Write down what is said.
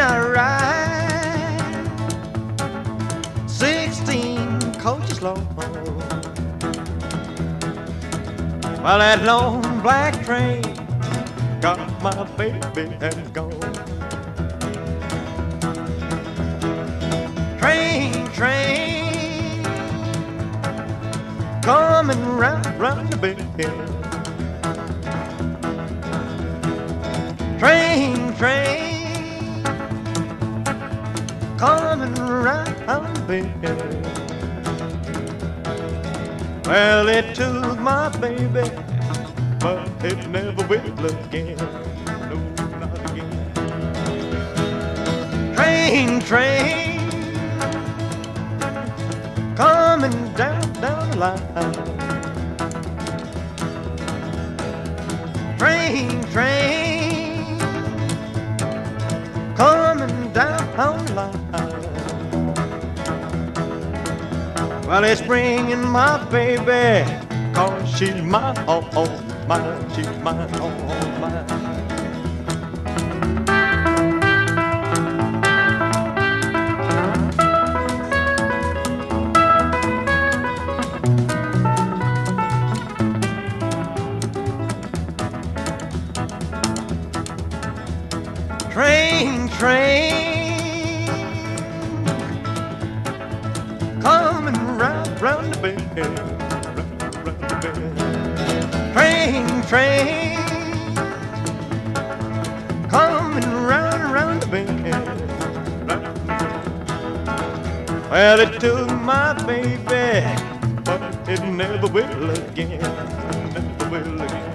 I ride 16 coaches long, while that long black train got my baby and gone. Train, coming round the bend. Train, coming round the bend. Well, it took my baby, but it never will again. No, not again. Train, coming down the line. Train, coming down the line. Well, it's bringing my baby, 'cause she's mine, all mine, she's mine, all mine. Train, coming round the bend, round the bend. Train, coming round the bend. Well, it took my baby, but it never will again, never will again.